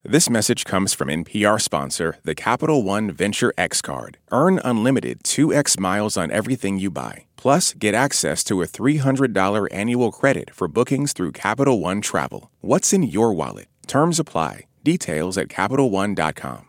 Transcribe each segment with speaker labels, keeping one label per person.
Speaker 1: This message comes from NPR sponsor, the Capital One Venture X Card. Earn unlimited 2x miles on everything you buy. Plus, get access to a $300 annual credit for bookings through Capital One Travel. What's in your wallet? Terms apply. Details at CapitalOne.com.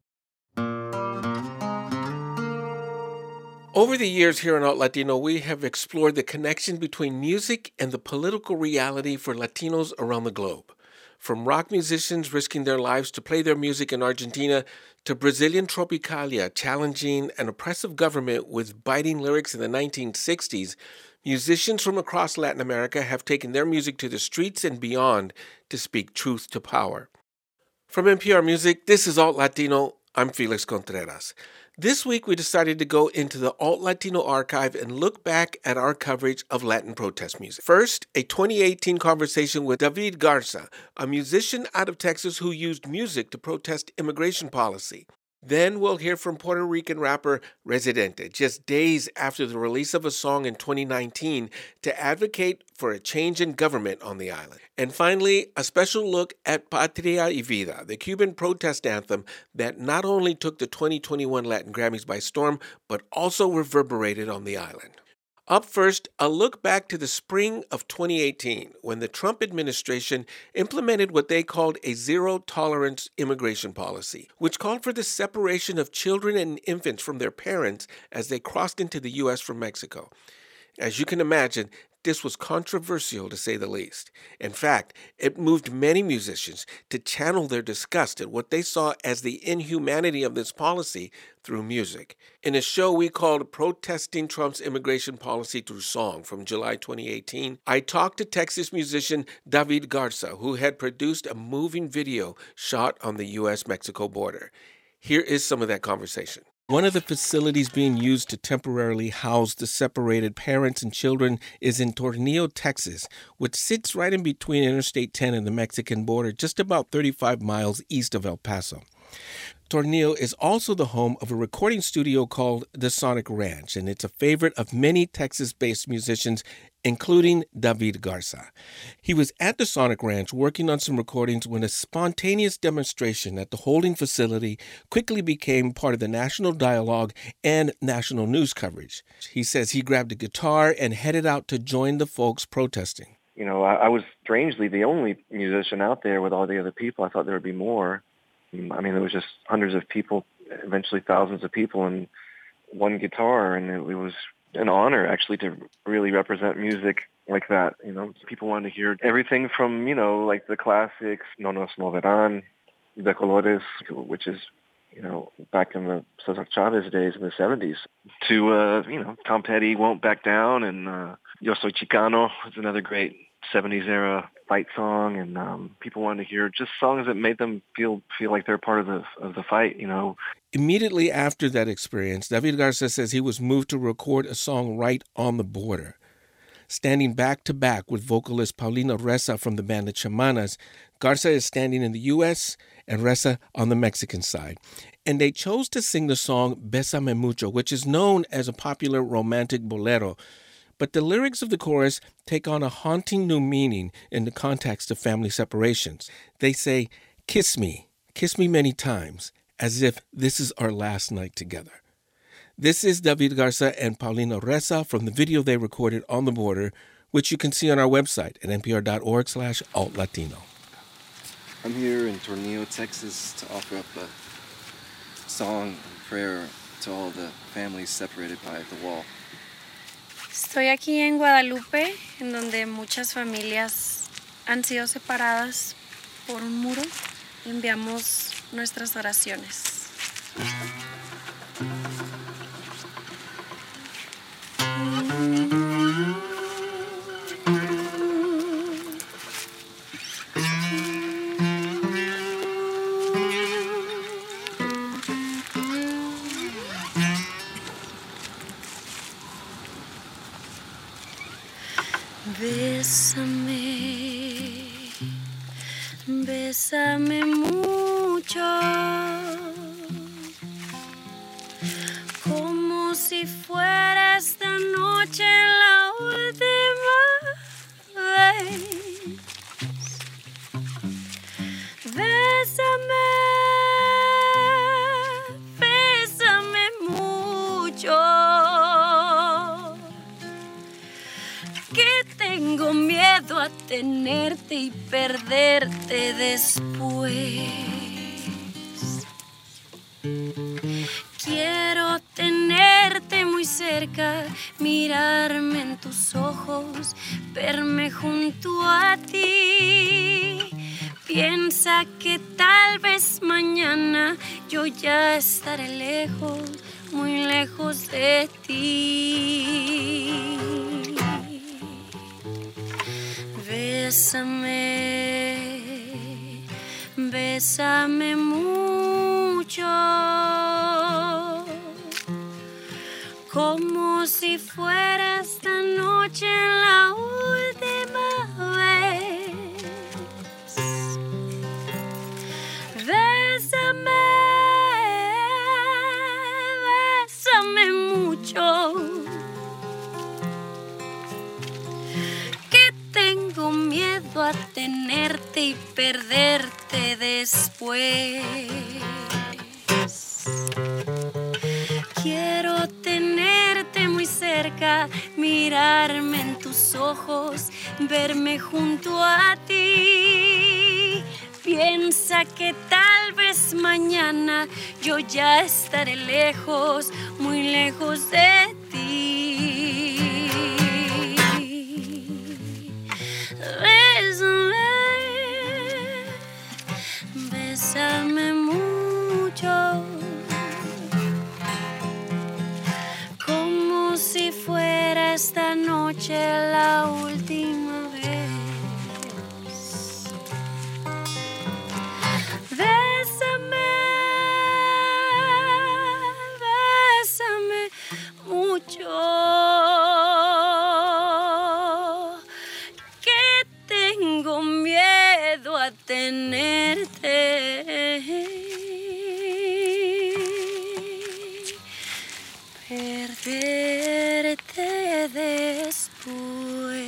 Speaker 2: Over the years here on Alt Latino, we have explored the connection between music and the political reality for Latinos around the globe. From rock musicians risking their lives to play their music in Argentina, to Brazilian Tropicalia challenging an oppressive government with biting lyrics in the 1960s, musicians from across Latin America have taken their music to the streets and beyond to speak truth to power. From NPR Music, this is Alt Latino. I'm Felix Contreras. This week, we decided to go into the Alt Latino archive and look back at our coverage of Latin protest music. First, a 2018 conversation with David Garza, a musician out of Texas who used music to protest immigration policy. Then we'll hear from Puerto Rican rapper Residente, just days after the release of a song in 2019 to advocate for a change in government on the island. And finally, a special look at Patria y Vida, the Cuban protest anthem that not only took the 2021 Latin Grammys by storm, but also reverberated on the island. Up first, a look back to the spring of 2018, when the Trump administration implemented what they called a zero-tolerance immigration policy, which called for the separation of children and infants from their parents as they crossed into the U.S. from Mexico. As you can imagine, this was controversial to say the least. In fact, it moved many musicians to channel their disgust at what they saw as the inhumanity of this policy through music. In a show we called Protesting Trump's Immigration Policy Through Song from July 2018, I talked to Texas musician David Garza, who had produced a moving video shot on the U.S.-Mexico border. Here is some of that conversation. One of the facilities being used to temporarily house the separated parents and children is in Tornillo, Texas, which sits right in between Interstate 10 and the Mexican border, just about 35 miles east of El Paso. Tornillo is also the home of a recording studio called the Sonic Ranch, and it's a favorite of many Texas-based musicians, including David Garza. He was at the Sonic Ranch working on some recordings when a spontaneous demonstration at the holding facility quickly became part of the national dialogue and national news coverage. He says he grabbed a guitar and headed out to join the folks protesting.
Speaker 3: You know, I was strangely the only musician out there with all the other people. I thought there would be more. I mean, there was just hundreds of people, eventually thousands of people, and one guitar, and it was an honor, actually, to really represent music like that. You know, people wanted to hear everything from, you know, like the classics, No Nos Moverán, De Colores, which is, you know, back in the Cesar Chavez days in the 70s, to, you know, Tom Petty, Won't Back Down, and Yo Soy Chicano is another great 70s era fight song, and people wanted to hear just songs that made them feel like they're part of the fight, you know.
Speaker 2: Immediately after that experience, David Garza says he was moved to record a song right on the border. Standing back to back with vocalist Paulina Reza from the band The Chamanas, Garza is standing in the U.S. and Reza on the Mexican side. And they chose to sing the song Bésame Mucho, which is known as a popular romantic bolero. But the lyrics of the chorus take on a haunting new meaning in the context of family separations. They say, kiss me many times, as if this is our last night together. This is David Garza and Paulina Reza from the video they recorded on the border, which you can see on our website at npr.org/altlatino.
Speaker 4: I'm here in Tornillo, Texas, to offer up a song and prayer to all the families separated by the wall.
Speaker 5: Estoy aquí en Guadalupe, en donde muchas familias han sido separadas por un muro. Enviamos nuestras oraciones. Bésame, bésame mucho, como si fuera esta noche la última vez. Bésame perderte después. Quiero tenerte muy cerca, mirarme en tus ojos, verme junto a ti. Piensa que tal vez mañana yo ya estaré lejos, muy lejos de ti. Bésame, bésame mucho, como si fuera esta noche la última vez. Bésame, bésame mucho, que tengo miedo a tenerte y perderte después. Quiero tenerte muy cerca, mirarme en tus ojos, verme junto a ti. Piensa que tal vez mañana yo ya estaré lejos, muy lejos de ti. Bésame, bésame mucho, como si fuera esta noche la última vez. Bésame, bésame mucho, que tengo miedo a tenerte, perderte después.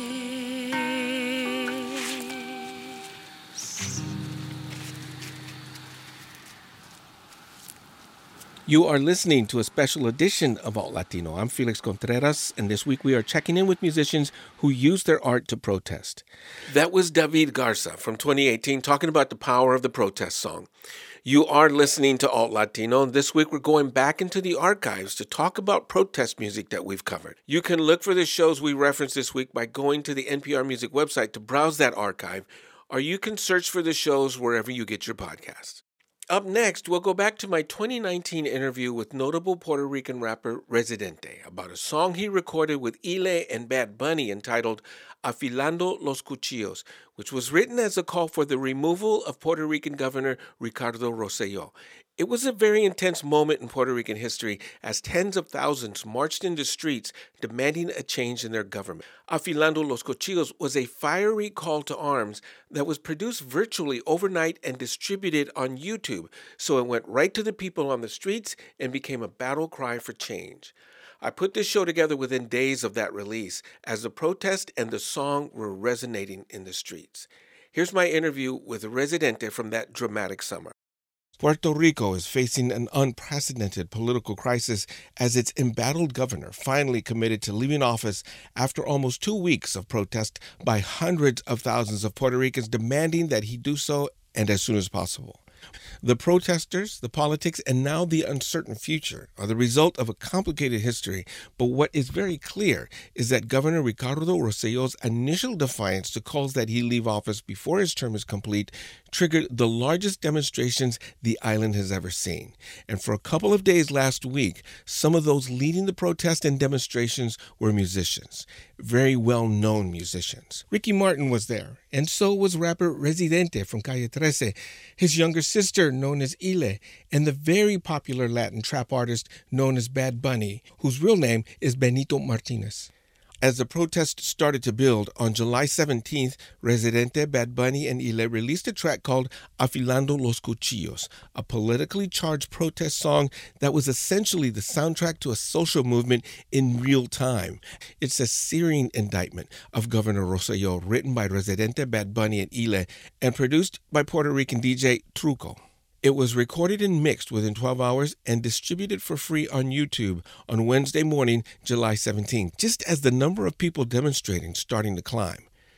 Speaker 2: You are listening to a special edition of Alt Latino. I'm Felix Contreras, and this week we are checking in with musicians who use their art to protest. That was David Garza from 2018 talking about the power of the protest song. You are listening to Alt Latino, and this week we're going back into the archives to talk about protest music that we've covered. You can look for the shows we referenced this week by going to the NPR Music website to browse that archive, or you can search for the shows wherever you get your podcasts. Up next, we'll go back to my 2019 interview with notable Puerto Rican rapper Residente about a song he recorded with Ile and Bad Bunny entitled Afilando los Cuchillos, which was written as a call for the removal of Puerto Rican Governor Ricardo Rosselló. It was a very intense moment in Puerto Rican history as tens of thousands marched into streets demanding a change in their government. Afilando los Cuchillos was a fiery call to arms that was produced virtually overnight and distributed on YouTube, so it went right to the people on the streets and became a battle cry for change. I put this show together within days of that release as the protest and the song were resonating in the streets. Here's my interview with Residente from that dramatic summer. Puerto Rico is facing an unprecedented political crisis as its embattled governor finally committed to leaving office after almost 2 weeks of protest by hundreds of thousands of Puerto Ricans demanding that he do so and as soon as possible. The protesters, the politics, and now the uncertain future are the result of a complicated history, but what is very clear is that Governor Ricardo Rosselló's initial defiance to calls that he leave office before his term is complete triggered the largest demonstrations the island has ever seen. And for a couple of days last week, some of those leading the protest and demonstrations were musicians, very well-known musicians. Ricky Martin was there, and so was rapper Residente from Calle 13, his younger sister known as Ile, and the very popular Latin trap artist known as Bad Bunny, whose real name is Benito Martinez. As the protest started to build, on July 17th, Residente, Bad Bunny, and Ile released a track called Afilando los Cuchillos, a politically charged protest song that was essentially the soundtrack to a social movement in real time. It's a searing indictment of Governor Rosselló, written by Residente, Bad Bunny, and Ile, and produced by Puerto Rican DJ Truco. It was recorded and mixed within 12 hours and distributed for free on YouTube on Wednesday morning, July 17th, just as the number of people demonstrating starting to climb.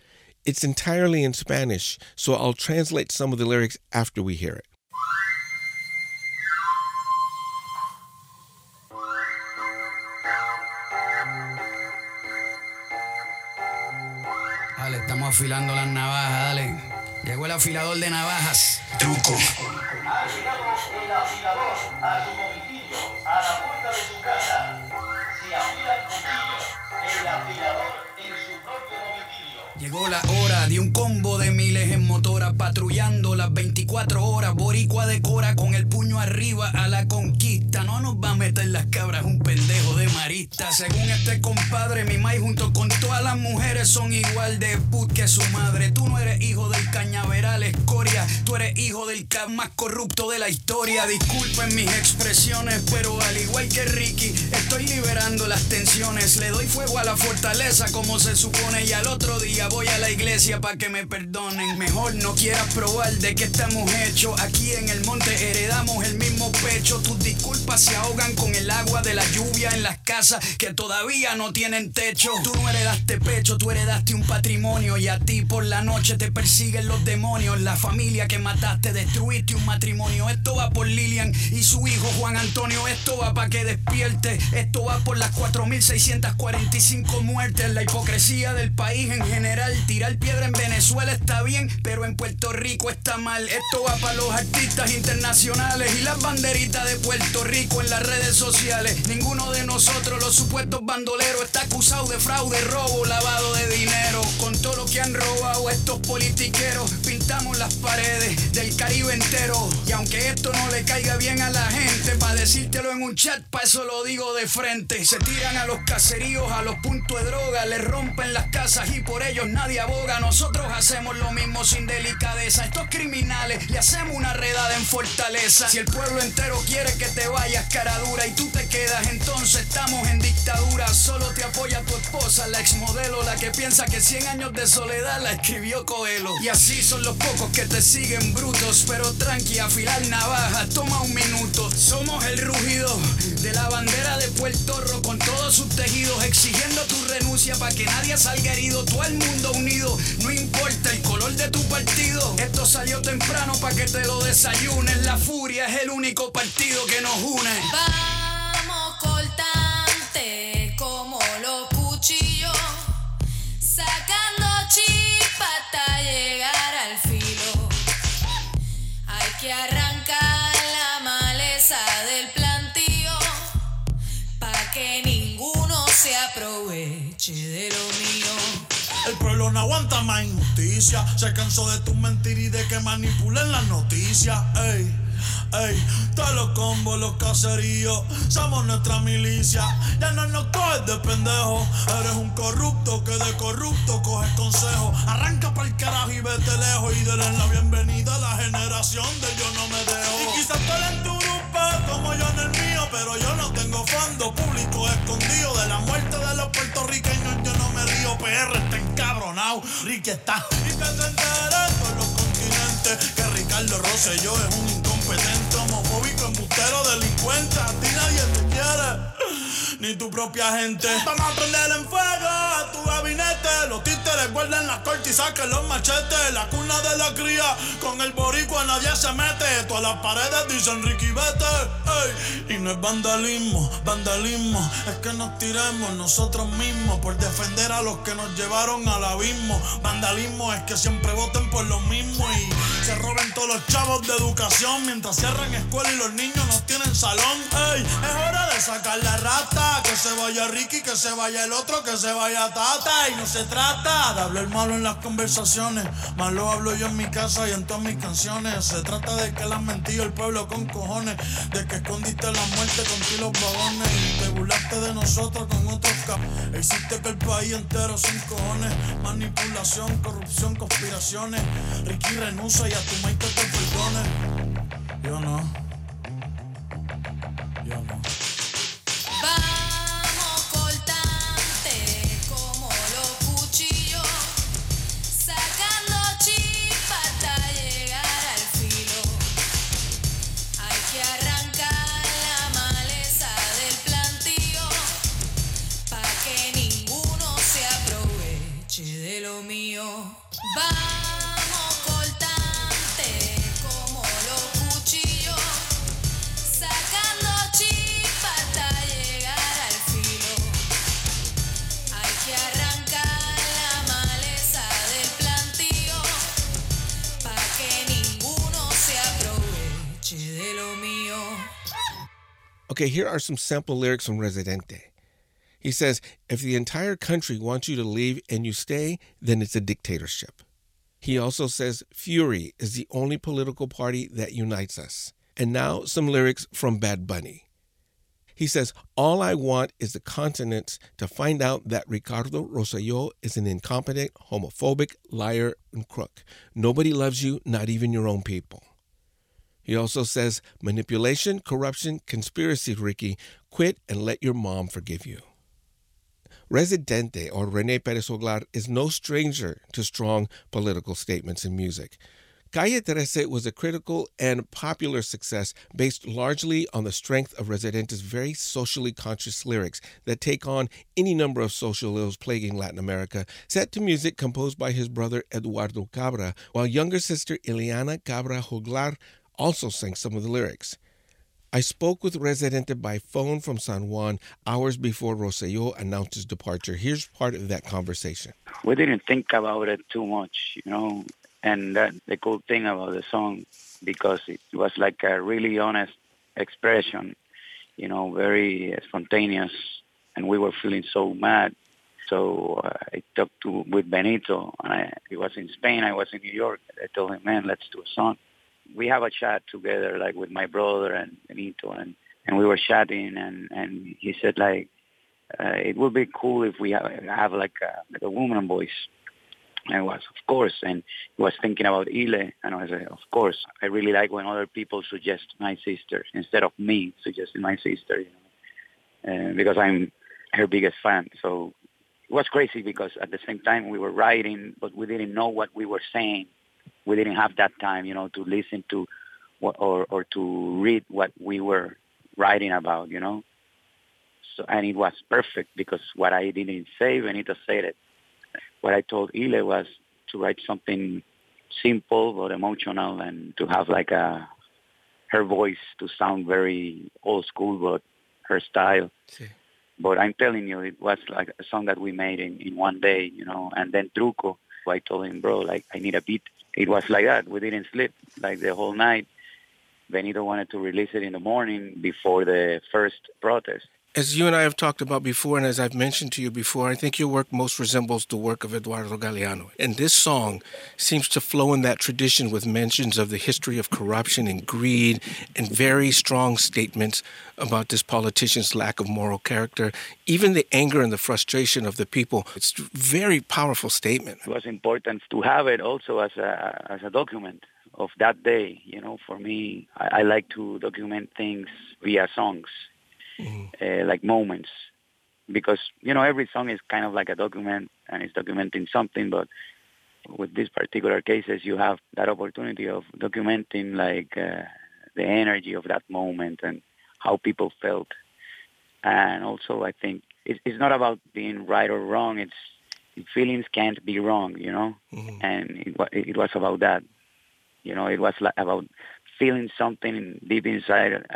Speaker 2: It's entirely in Spanish, so I'll translate some of the lyrics after we hear it.
Speaker 6: Dale, estamos afilando las navajas, dale. Llegó el afilador de navajas. Truco.
Speaker 7: Ha llegado el afilador a su domicilio, a la puerta de su casa. Si afila el cuchillo, el afilador en su propio domicilio.
Speaker 6: Llegó la hora de un combo de miles en motora, patrullando las 24 horas. Boricua decora con el puño arriba a la conquista. No nos va a meter las cabras un pendejo de marista. Según este compadre, mi maíz junto con todas las mujeres son igual de put que su madre. Tú no eres hijo del cañaveral escoria, tú eres hijo del cap más corrupto de la historia. Disculpen mis expresiones, pero al igual que Ricky, estoy liberando las tensiones. Le doy fuego a la fortaleza como se supone, y al otro día voy a la iglesia pa' que me perdonen. Mejor no quieras probar de qué estamos hechos. Aquí en el monte heredamos el mismo pecho. Tus disculpas se ahogan con el agua de la lluvia en las casas que todavía no tienen techo. Tú no heredaste pecho, tú heredaste un patrimonio, y a ti por la noche te persiguen los demonios. La familia que mataste, destruiste un matrimonio. Esto va por Lilian y su hijo Juan Antonio. Esto va pa' que despierte. Esto va por las 4.645 muertes. La hipocresía del país en general. Tirar piedra en Venezuela está bien, pero en Puerto Rico está mal. Esto va para los artistas internacionales y las banderitas de Puerto Rico en las redes sociales. Ninguno de nosotros, los supuestos bandoleros, está acusado de fraude, robo, lavado de dinero. Con todo lo que han robado estos politiqueros, pintamos las paredes del Caribe entero. Y aunque esto no le caiga bien a la gente, para decírtelo en un chat, pa' eso lo digo de frente. Se tiran a los caseríos, a los puntos de droga, les rompen las casas y por ellos nadie aboga. Nosotros hacemos lo mismo sin delicadeza. Estos criminales le hacemos una redada en Fortaleza. Si el pueblo entero quiere que te vayas, cara dura, y tú te quedas, entonces estamos en dictadura. Solo te apoya tu esposa, la exmodelo, la que piensa que 100 años de soledad la escribió Coelho. Y así son los pocos que te siguen brutos, pero tranqui, afilar navaja, toma un minuto. Somos el rugido de la bandera de Puerto Rico con todos sus tejidos, exigiendo tu renuncia para que nadie salga herido. Todo el mundo unido, no importa el color de tu partido. Esto salió temprano para que te lo desayunes. La furia es el único partido que nos une.
Speaker 8: Vamos cortante como los cuchillos, sacando chispa hasta llegar al filo. Hay que arrancar la maleza del plantío pa' que ninguno se aproveche de lo mío.
Speaker 9: El pueblo no aguanta más injusticia. Se cansó de tus mentiras y de que manipulen las noticias. Ey, ey, todos los combos, los caseríos, somos nuestra milicia. Ya no nos coges de pendejo. Eres un corrupto que de corrupto coges consejo. Arranca pa'l carajo y vete lejos, y denle la bienvenida a la generación de Yo No Me Dejo. Y quizás tú en tu grupo como yo en el mío, pero yo no tengo fondo público escondido. De la muerte de los puertorriqueños yo no me río. PR está encabronado, Ricky está. Y que se enteren todos los continentes que Ricardo Rosselló es un incompetente, homofóbico, embustero, delincuente. A ti nadie te quiere, ni tu propia gente. Vamos a prender en fuego a tu gabinete. Los títeres guardan las cortes y saquen los machetes. La cuna de la cría, con el boricua nadie se mete. Todas las paredes dicen Ricky vete. Ey. Y no es vandalismo, vandalismo es que nos tiremos nosotros mismos por defender a los que nos llevaron al abismo. Vandalismo es que siempre voten por lo mismo y se roben todos los chavos de educación mientras cierran escuela y los niños no tienen salón. Ey, es hora de sacar la rata. Que se vaya Ricky, que se vaya el otro, que se vaya Tata. Y no se trata de hablar malo en las conversaciones, malo hablo yo en mi casa y en todas mis canciones. Se trata de que le han mentido el pueblo con cojones, de que escondiste la muerte con ti los vagones y te burlaste de nosotros con otros e hiciste que el país entero sin cojones. Manipulación, corrupción, conspiraciones. Ricky renuncia y a tu maíz te perdone. Yo no. Yo no.
Speaker 8: Vamos cortante como los cuchillos, sacando chispa hasta llegar al filo. Hay que arrancar la maleza del plantío pa' que ninguno se aproveche de lo mío.
Speaker 2: Okay, here are some sample lyrics from Residente. He says, if the entire country wants you to leave and you stay, then it's a dictatorship. He also says, Fury is the only political party that unites us. And now some lyrics from Bad Bunny. He says, all I want is the continents to find out that Ricardo Rosselló is an incompetent, homophobic, liar, and crook. Nobody loves you, not even your own people. He also says, manipulation, corruption, conspiracy, Ricky, quit and let your mom forgive you. Residente, or René Pérez Oglar, is no stranger to strong political statements in music. Calle 13 was a critical and popular success based largely on the strength of Residente's very socially conscious lyrics that take on any number of social ills plaguing Latin America, set to music composed by his brother Eduardo Cabra, while younger sister Ileana Cabra Joglar also sang some of the lyrics. I spoke with Residente by phone from San Juan hours before Rosselló announced his departure. Here's part of that conversation.
Speaker 10: We didn't think about it too much, and that's the cool thing about the song, because it was like a really honest expression, very spontaneous, and we were feeling so mad. So I talked with Benito, and he was in Spain, I was in New York. I told him, man, let's do a song. We have a chat together, like with my brother and Benito, and we were chatting, and he said, like, it would be cool if we have like a woman voice. And I was, of course, and he was thinking about Ile, and I said, of course. I really like when other people suggest my sister instead of me suggesting my sister, because I'm her biggest fan. So it was crazy because at the same time we were writing, but we didn't know what we were saying. We didn't have that time, to listen to what, or to read what we were writing about, So, and it was perfect because what I didn't say, Benito said it. What I told Ile was to write something simple but emotional, and to have like her voice to sound very old school, but her style. Sí. But I'm telling you, it was like a song that we made in one day, and then Truco, I told him, bro, like, I need a beat. It was like that. We didn't sleep like the whole night. Benito wanted to release it in the morning before the first protest.
Speaker 2: As you and I have talked about before, and as I've mentioned to you before, I think your work most resembles the work of Eduardo Galeano. And this song seems to flow in that tradition with mentions of the history of corruption and greed and very strong statements about this politician's lack of moral character, even the anger and the frustration of the people. It's a very powerful statement.
Speaker 10: It was important to have it also as a document of that day. For me, I like to document things via songs. Mm-hmm. Like moments, because every song is kind of like a document and it's documenting something, but with these particular cases you have that opportunity of documenting like the energy of that moment and how people felt. And also I think it's not about being right or wrong, it's feelings can't be wrong, mm-hmm. And it was about that, it was like about feeling something deep inside,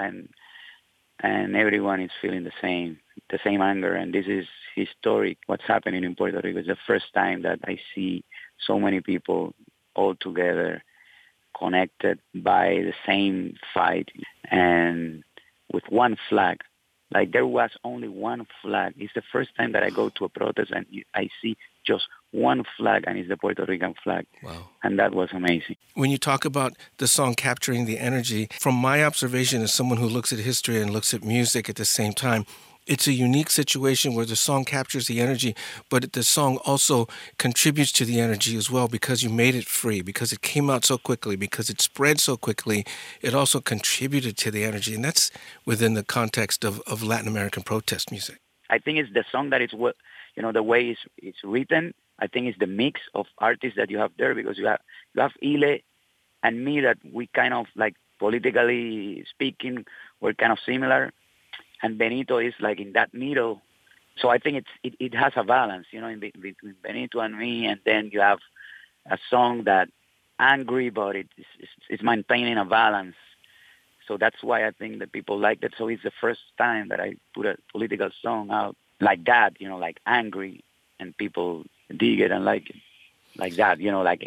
Speaker 10: and everyone is feeling the same anger. And this is historic, what's happening in Puerto Rico. It's the first time that I see so many people all together, connected by the same fight, and with one flag. Like, there was only one flag. It's the first time that I go to a protest and I see just one flag, and it's the Puerto Rican flag. Wow. And that was amazing.
Speaker 2: When you talk about the song capturing the energy, from my observation as someone who looks at history and looks at music at the same time, it's a unique situation where the song captures the energy, but the song also contributes to the energy as well because you made it free, because it came out so quickly, because it spread so quickly. It also contributed to the energy, and that's within the context of Latin American protest music.
Speaker 10: I think it's the song that it's what, the way it's written. I think it's the mix of artists that you have there, because you have Ile and me, that we kind of, like, politically speaking, we're kind of similar. And Benito is like in that middle. So I think it has a balance, in between Benito and me. And then you have a song that angry, but it's maintaining a balance. So that's why I think that people like that. So it's the first time that I put a political song out like that, like angry, and people dig it and like it. Like that, like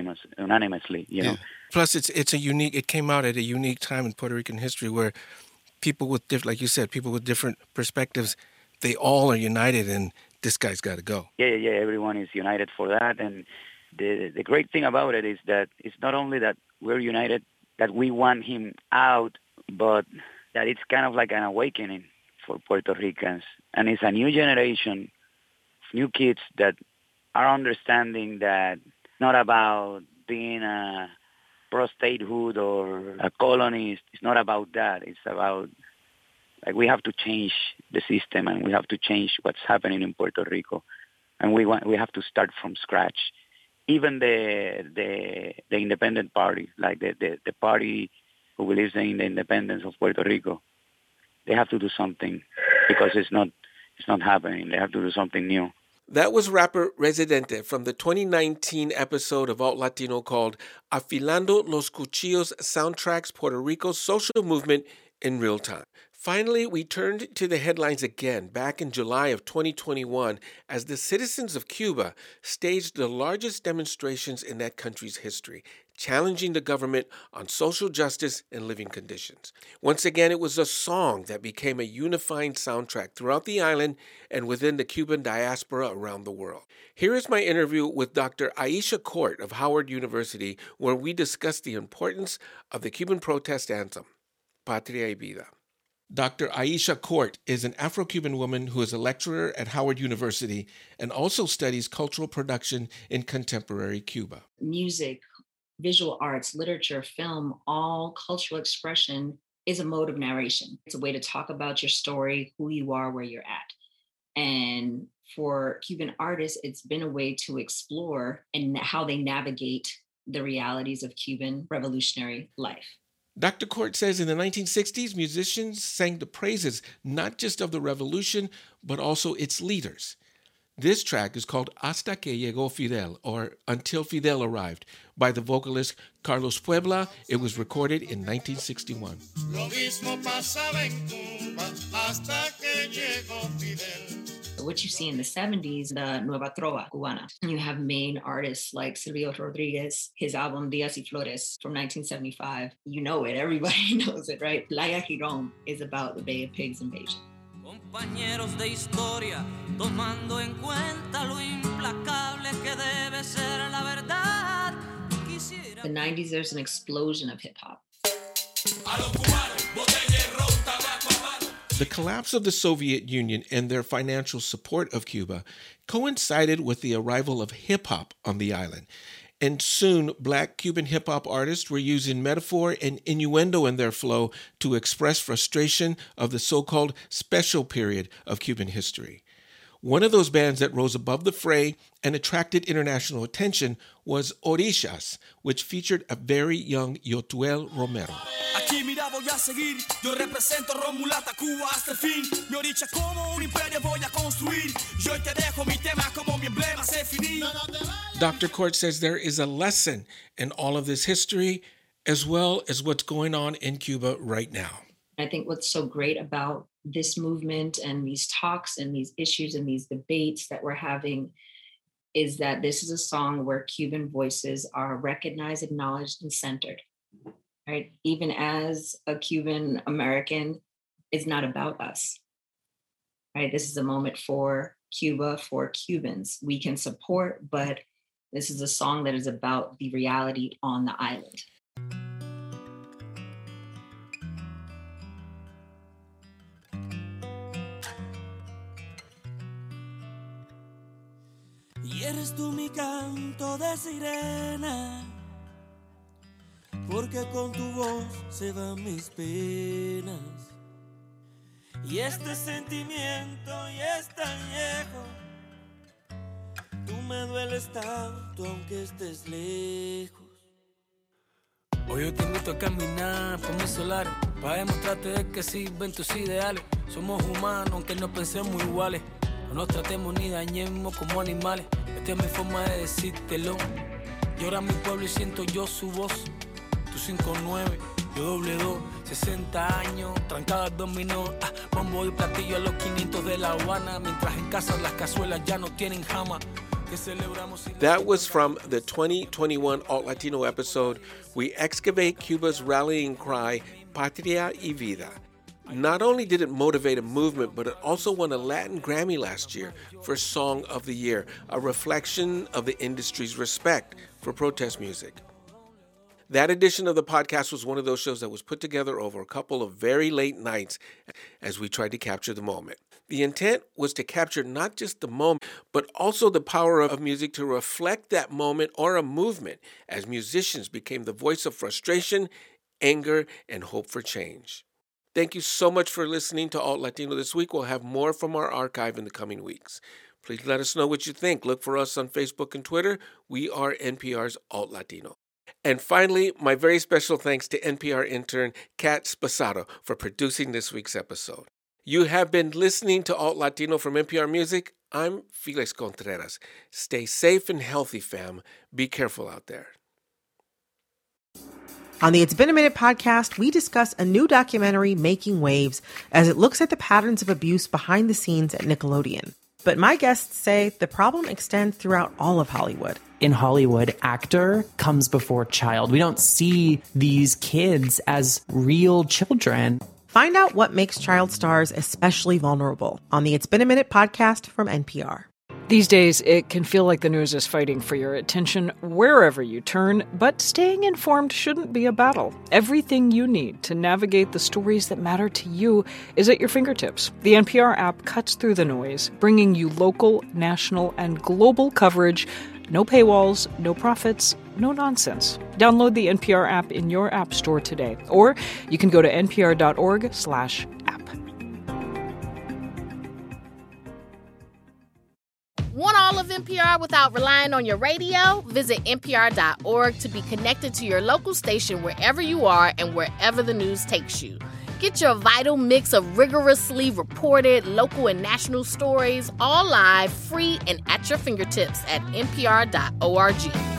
Speaker 10: unanimously,
Speaker 2: Yeah. Plus, it came out at a unique time in Puerto Rican history where people with like you said, people with different perspectives, they all are united, and this guy's got to go.
Speaker 10: Yeah. Everyone is united for that, and the great thing about it is that it's not only that we're united, that we want him out, but that it's kind of like an awakening for Puerto Ricans, and it's a new generation, new kids that are understanding that it's not about being a pro-statehood or a colonist. It's not about that. It's about, like, we have to change the system, and we have to change what's happening in Puerto Rico, and we have to start from scratch. Even the independent party, like the party who believes in the independence of Puerto Rico, they have to do something because it's not happening. They have to do something new.
Speaker 2: That was rapper Residente from the 2019 episode of Alt Latino called Afilando los Cuchillos Soundtracks Puerto Rico's Social Movement in Real Time. Finally, we turned to the headlines again back in July of 2021 as the citizens of Cuba staged the largest demonstrations in that country's history, challenging the government on social justice and living conditions. Once again, it was a song that became a unifying soundtrack throughout the island and within the Cuban diaspora around the world. Here is my interview with Dr. Aisha Court of Howard University, where we discussed the importance of the Cuban protest anthem, Patria y Vida. Dr. Aisha Court is an Afro-Cuban woman who is a lecturer at Howard University and also studies cultural production in contemporary Cuba.
Speaker 11: Music, visual arts, literature, film, all cultural expression is a mode of narration. It's a way to talk about your story, who you are, where you're at. And for Cuban artists, it's been a way to explore and how they navigate the realities of Cuban revolutionary life.
Speaker 2: Dr. Court says in the 1960s, musicians sang the praises not just of the revolution, but also its leaders. This track is called Hasta que llegó Fidel, or Until Fidel Arrived, by the vocalist Carlos Puebla. It was recorded in 1961.
Speaker 9: Lo mismo pasaba en Cuba hasta que llegó Fidel.
Speaker 11: What you see in the 70s, the Nueva Trova Cubana. You have main artists like Silvio Rodriguez, his album Días y Flores from 1975. You know it, everybody knows it, right? Playa Girón is about the Bay of Pigs invasion.
Speaker 12: Compañeros de historia, tomando en cuenta lo implacable que debe ser la verdad.
Speaker 11: The 90s, there's an explosion of hip hop.
Speaker 2: The collapse of the Soviet Union and their financial support of Cuba coincided with the arrival of hip-hop on the island. And soon, Black Cuban hip-hop artists were using metaphor and innuendo in their flow to express frustration of the so-called special period of Cuban history. One of those bands that rose above the fray and attracted international attention was Orishas, which featured a very young Yotuel Romero.
Speaker 13: Aquí mira voy a seguir, yo represento Romulata Cuba hasta el fin. Mi oricha como un imperio voy a construir. Yo te dejo mi tema como mi emblema se finí.
Speaker 2: Dr. Court says there is a lesson in all of this history, as well as what's going on in Cuba right now.
Speaker 11: I think what's so great about this movement and these talks and these issues and these debates that we're having is that this is a song where Cuban voices are recognized, acknowledged, and centered, right? Even as a Cuban American, it's not about us, right? This is a moment for Cuba, for Cubans. We can support, but this is a song that is about the reality on the island.
Speaker 12: Y eres tú mi canto de sirena, porque con tu voz se van mis penas. Y este sentimiento ya es tan viejo, tú me dueles tanto aunque estés lejos. Hoy yo te invito a caminar por mis solares, para demostrarte de que sirven tus ideales. Somos humanos aunque no pensemos iguales, no nos tratemos ni dañemos como animales. Esta es mi forma de decírtelo. Llora mi pueblo y siento yo su voz. Tú 5'9", yo doble 2, 60 años, trancada al dominó. Bombo y platillo a los 500 de La Habana, mientras en casa las cazuelas ya no tienen jama.
Speaker 2: That was from the 2021 Alt Latino episode. We excavate Cuba's rallying cry, Patria y Vida. Not only did it motivate a movement, but it also won a Latin Grammy last year for Song of the Year, a reflection of the industry's respect for protest music. That edition of the podcast was one of those shows that was put together over a couple of very late nights as we tried to capture the moment. The intent was to capture not just the moment, but also the power of music to reflect that moment or a movement as musicians became the voice of frustration, anger, and hope for change. Thank you so much for listening to Alt Latino this week. We'll have more from our archive in the coming weeks. Please let us know what you think. Look for us on Facebook and Twitter. We are NPR's Alt Latino. And finally, my very special thanks to NPR intern Kat Spasaro for producing this week's episode. You have been listening to Alt Latino from NPR Music. I'm Felix Contreras. Stay safe and healthy, fam. Be careful out there.
Speaker 14: On the It's Been a Minute podcast, we discuss a new documentary, Making Waves, as it looks at the patterns of abuse behind the scenes at Nickelodeon. But my guests say the problem extends throughout all of Hollywood.
Speaker 15: In Hollywood, actor comes before child. We don't see these kids as real children.
Speaker 14: Find out what makes child stars especially vulnerable on the It's Been a Minute podcast from NPR.
Speaker 16: These days, it can feel like the news is fighting for your attention wherever you turn, but staying informed shouldn't be a battle. Everything you need to navigate the stories that matter to you is at your fingertips. The NPR app cuts through the noise, bringing you local, national, and global coverage. No paywalls, no profits, no nonsense. Download the NPR app in your app store today, or you can go to npr.org/app.
Speaker 17: Want all of NPR without relying on your radio? Visit npr.org to be connected to your local station wherever you are and wherever the news takes you. Get your vital mix of rigorously reported local and national stories, all live, free, and at your fingertips at npr.org.